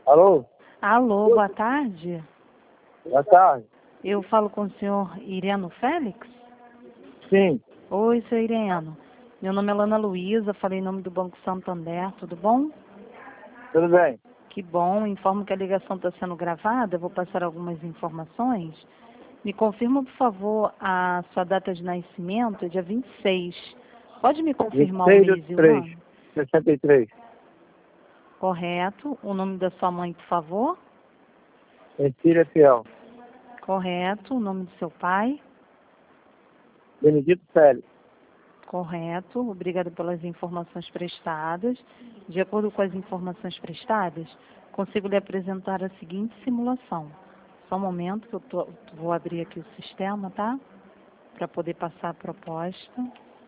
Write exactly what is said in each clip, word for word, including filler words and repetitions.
Alô? Alô, boa tarde. Boa tarde. Eu falo com o senhor Ireno Félix? Sim, Oi, senhor Ireno. Meu nome é Lana Luísa, falei em nome do Banco Santander, tudo bom? tudo bem. Que bom, informo que a ligação está sendo gravada, eu vou passar algumas informações. Me confirma, por favor, a sua data de nascimento, é dia vinte e seis. Pode me confirmar o vinte e seis mês de e o três, ano? sessenta e três. Correto. O nome da sua mãe, por favor? Encília Fiel. Correto. O nome do seu pai? Benedito Félix. Correto. Obrigada pelas informações prestadas. De acordo com as informações prestadas, consigo lhe apresentar a seguinte simulação. Só um momento que eu tô, vou abrir aqui o sistema, tá? Para poder passar a proposta.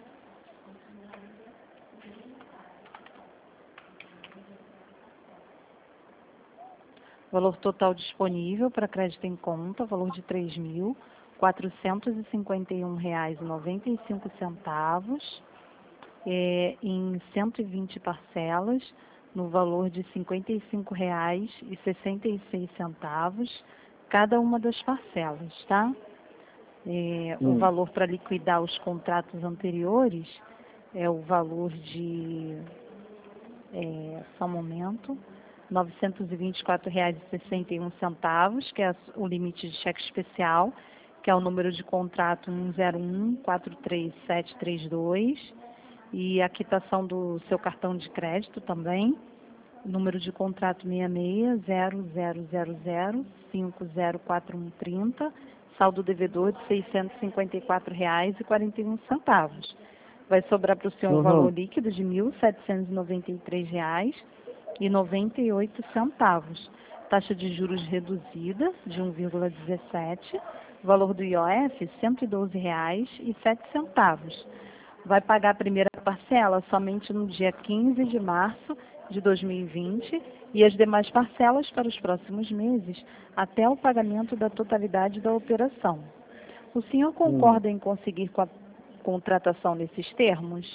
Valor total disponível para crédito em conta, valor de três mil quatrocentos e cinquenta e um reais e noventa e cinco centavos, é, em cento e vinte parcelas, no valor de cinquenta e cinco reais e sessenta e seis centavos, cada uma das parcelas, tá? É, o Hum. valor para liquidar os contratos anteriores é o valor de, é, só um momento, novecentos e vinte e quatro reais e sessenta e um centavos, que é o limite de cheque especial, que é o número de contrato um zero um quatro três sete três dois, e a quitação do seu cartão de crédito também, número de contrato seis seis zero zero zero zero cinco zero quatro um trinta, saldo devedor de seiscentos e cinquenta e quatro reais e quarenta e um centavos. Vai sobrar para o senhor um Uhum. valor líquido de mil setecentos e noventa e três reais e noventa e oito centavos. Taxa de juros reduzida de um vírgula dezessete, valor do I O F cento e doze reais e sete centavos. Vai pagar a primeira parcela somente no dia quinze de março de dois mil e vinte e as demais parcelas para os próximos meses, até o pagamento da totalidade da operação. O senhor concorda em conseguir com a contratação nesses termos?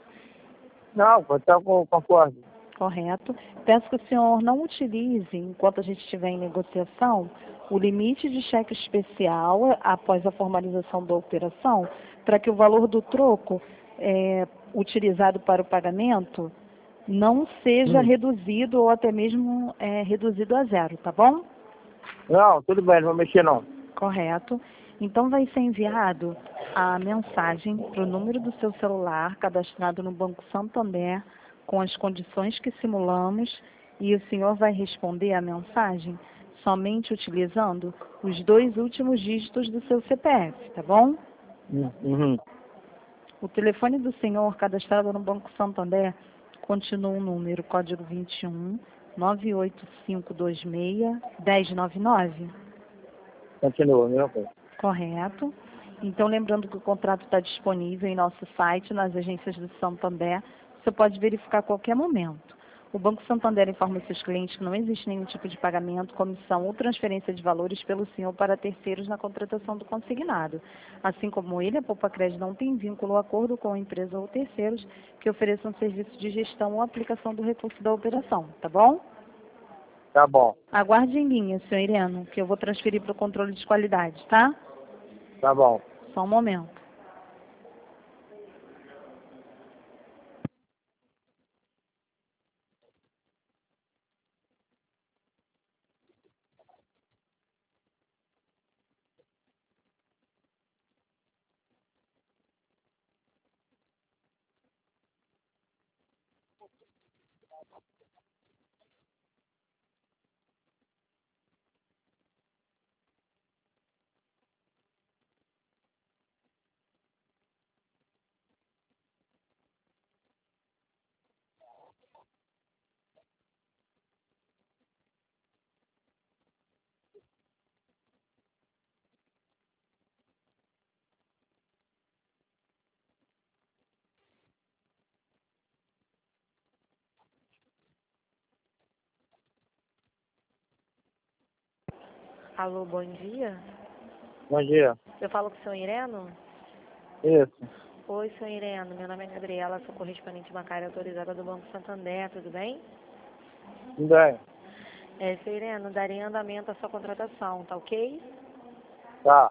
Não, então eu concordo. Correto. Peço que o senhor não utilize, enquanto a gente estiver em negociação, o limite de cheque especial após a formalização da operação, para que o valor do troco é, utilizado para o pagamento não seja Hum. reduzido ou até mesmo é, reduzido a zero, tá bom? Não, tudo bem, não vou mexer não. Correto. Então vai ser enviado a mensagem para o número do seu celular cadastrado no Banco Santander com as condições que simulamos e o senhor vai responder a mensagem somente utilizando os dois últimos dígitos do seu C P F, tá bom? Uhum. O telefone do senhor cadastrado no Banco Santander continua o número código vinte e um nove oito cinco dois seis um zero nove nove. Continua, mesma coisa. Correto. Então, lembrando que o contrato está disponível em nosso site, nas agências do Santander. Você pode verificar a qualquer momento. O Banco Santander informa seus clientes que não existe nenhum tipo de pagamento, comissão ou transferência de valores pelo senhor para terceiros na contratação do consignado. Assim como ele, a Poupa Crédito não tem vínculo ou acordo com a empresa ou terceiros que ofereçam serviço de gestão ou aplicação do recurso da operação. Tá bom? Tá bom, Aguarde em linha, senhor Ireno, que eu vou transferir para o controle de qualidade, tá? tá bom. Só um momento. Alô, bom dia. Bom dia. Eu falo com o senhor Ireno? Isso. Oi, senhor Ireno. Meu nome é Gabriela, sou correspondente bancária autorizada do Banco Santander, tudo bem? Tudo bem. É, Sereno, daria andamento à sua contratação, tá ok? Tá.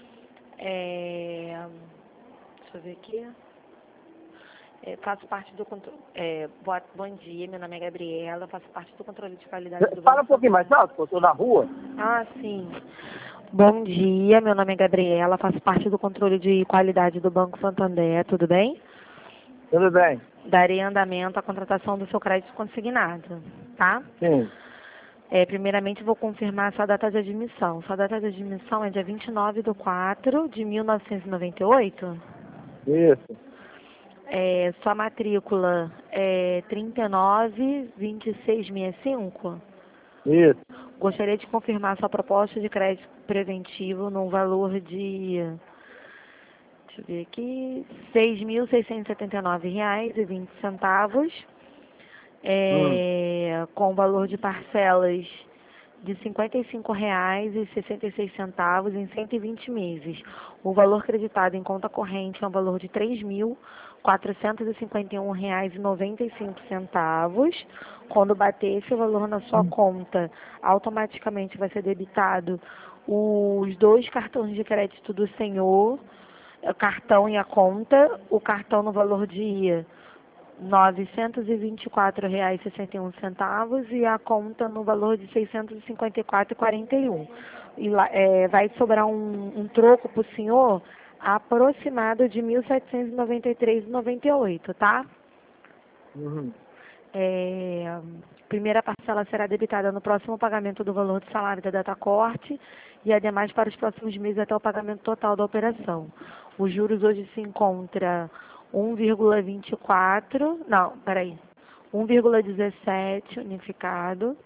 É, deixa eu ver aqui. É, faço parte do controle. É, boa, bom dia, meu nome é Gabriela, faço parte do controle de qualidade do Fala Banco um pouquinho mais Santander. alto, que eu tô na rua. Ah, sim. Bom dia, meu nome é Gabriela, faço parte do controle de qualidade do Banco Santander, tudo bem? Tudo bem? Darei andamento à contratação do seu crédito consignado, tá? Sim. É, primeiramente, vou confirmar a sua data de admissão. Sua data de admissão é dia vinte e nove de quatro de mil novecentos e noventa e oito? Isso. É, sua matrícula é trinta e nove, vinte e seis, sessenta e cinco? Isso. Gostaria de confirmar sua proposta de crédito preventivo no valor de, deixa eu ver aqui, seis mil seiscentos e setenta e nove reais e vinte centavos, Hum. é, com valor de parcelas de cinquenta e cinco reais e sessenta e seis centavos em cento e vinte meses. O valor creditado em conta corrente é um valor de três mil quatrocentos e cinquenta e um reais e noventa e cinco centavos. Quando bater esse valor na sua conta, automaticamente vai ser debitado os dois cartões de crédito do senhor, o cartão e a conta, o cartão no valor de novecentos e vinte e quatro reais e sessenta e um centavos e a conta no valor de seiscentos e cinquenta e quatro reais e quarenta e um. E lá, é, vai sobrar um, um troco para o senhor aproximado de mil setecentos e noventa e três reais e noventa e oito, tá? Uhum. É, primeira parcela será debitada no próximo pagamento do valor do salário da data corte e ademais para os próximos meses até o pagamento total da operação. Os juros hoje se encontra um vírgula vinte e quatro, não, peraí, um vírgula dezessete unificado,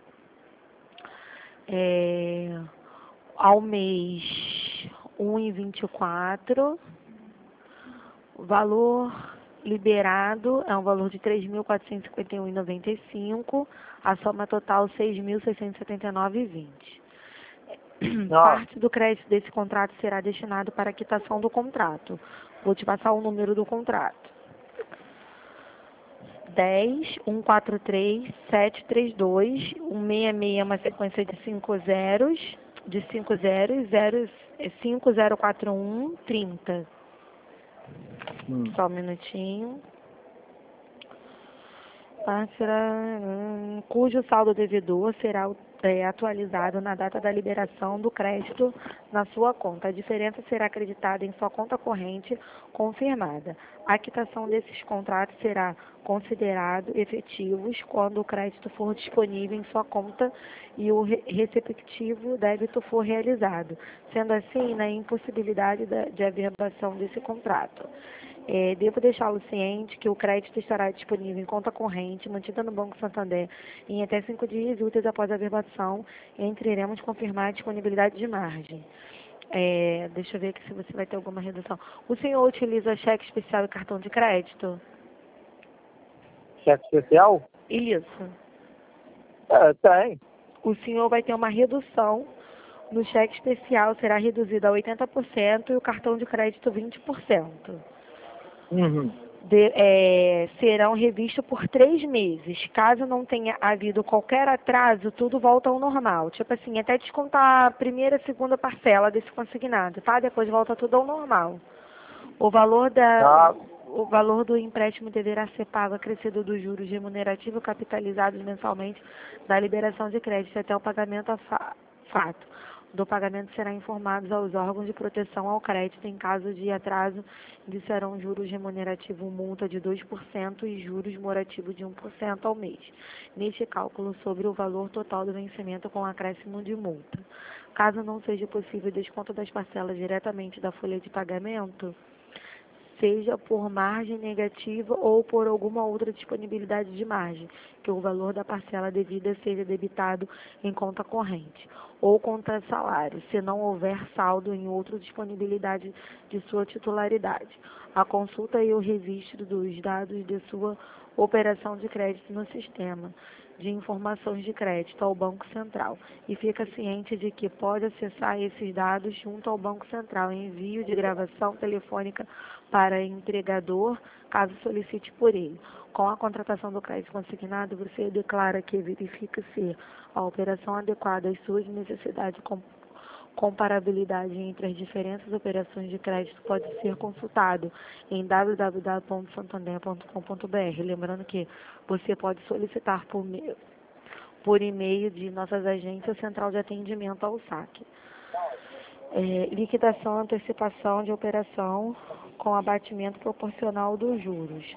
é, ao mês um vírgula vinte e quatro, o valor liberado é um valor de três mil quatrocentos e cinquenta e um reais e noventa e cinco, a soma total seis mil seiscentos e setenta e nove reais e vinte. Ó, Parte do crédito desse contrato será destinado para a quitação do contrato. Vou te passar o número do contrato. dez, cento e quarenta e três, setecentos e trinta e dois, cento e sessenta e seis é uma sequência de cinco zeros, de cinco zeros, zero, cinco zero quatro um, trinta. hum. Só um minutinho. Parte será, hum, cujo saldo devedor será é, atualizado na data da liberação do crédito na sua conta. A diferença será acreditada em sua conta corrente confirmada. A quitação desses contratos será considerado efetivos quando o crédito for disponível em sua conta e o re respectivo débito for realizado, sendo assim na impossibilidade da, de averbação desse contrato. É, devo deixá-lo ciente que o crédito estará disponível em conta corrente, mantida no Banco Santander, em até cinco dias úteis após a averbação, e entre iremos confirmar a disponibilidade de margem. É, deixa eu ver aqui se você vai ter alguma redução. O senhor utiliza cheque especial e cartão de crédito? Cheque especial? Isso. É, tem. O senhor vai ter uma redução no cheque especial, será reduzido a oitenta por cento e o cartão de crédito vinte por cento. Uhum. De, é, serão revistos por três meses. Caso não tenha havido qualquer atraso, tudo volta ao normal. Tipo assim, até descontar a primeira e segunda parcela desse consignado, tá? Depois volta tudo ao normal. O valor, da, Tá. o valor do empréstimo deverá ser pago acrescido dos juros remunerativos capitalizados mensalmente da liberação de crédito até o pagamento a fa fato. Do pagamento será informados aos órgãos de proteção ao crédito em caso de atraso, serão juros remunerativos multa de dois por cento e juros morativos de um por cento ao mês. Neste cálculo sobre o valor total do vencimento com acréscimo de multa. Caso não seja possível desconto das parcelas diretamente da folha de pagamento, seja por margem negativa ou por alguma outra disponibilidade de margem, que o valor da parcela devida seja debitado em conta corrente ou conta salário, se não houver saldo em outra disponibilidade de sua titularidade. A consulta e o registro dos dados de sua operação de crédito no sistema de informações de crédito ao Banco Central e fica ciente de que pode acessar esses dados junto ao Banco Central em envio de gravação telefônica para entregador, caso solicite por ele. Com a contratação do crédito consignado, você declara que verifica se a operação adequada às suas necessidades com comparabilidade entre as diferentes operações de crédito pode ser consultado em w w w ponto santander ponto com ponto b r. Lembrando que você pode solicitar por, me... por e-mail de nossas agências central de atendimento ao saque. É, liquidação, antecipação de operação com abatimento proporcional dos juros.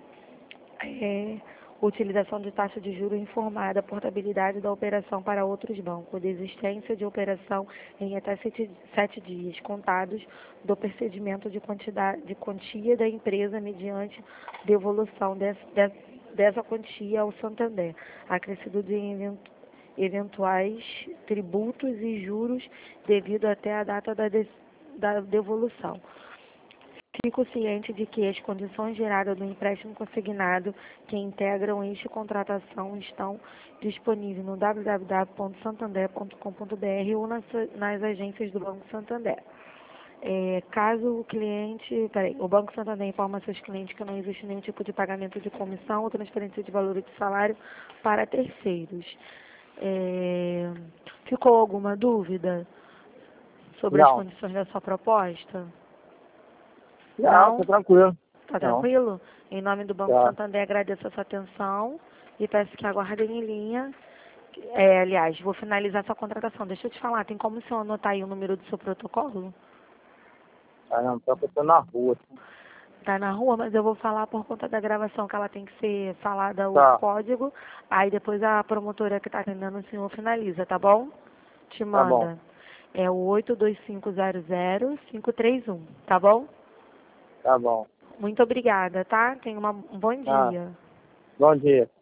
É, utilização de taxa de juros informada, portabilidade da operação para outros bancos, desistência de operação em até sete, sete dias contados do procedimento de, quantidade, de quantia da empresa mediante devolução desse, desse, dessa quantia ao Santander, acrescido de evento, eventuais tributos e juros devido até a data da, de, da devolução. Fico ciente de que as condições geradas do empréstimo consignado que integram esta contratação estão disponíveis no w w w ponto santander ponto com ponto b r ou nas, nas agências do Banco Santander. É, caso o cliente, peraí, o Banco Santander informa seus clientes que não existe nenhum tipo de pagamento de comissão ou transferência de valor de salário para terceiros. É, ficou alguma dúvida sobre Não. as condições da sua proposta? Não, tá tranquilo. Tá Não. tranquilo? Em nome do Banco Tá. Santander, agradeço a sua atenção e peço que aguardem em linha. É, aliás, vou finalizar sua contratação. Deixa eu te falar, tem como o senhor anotar aí o número do seu protocolo? Ah, não, tá eu tô na rua. Tá na rua, mas eu vou falar por conta da gravação que ela tem que ser falada o Tá. código. Aí depois a promotora que tá atendendo o senhor finaliza, tá bom? Te Tá bom. manda. É o oito dois cinco zero zero cinco três um, tá bom? Tá bom. Muito obrigada, tá? Tenha uma, um bom Ah. dia. Bom dia.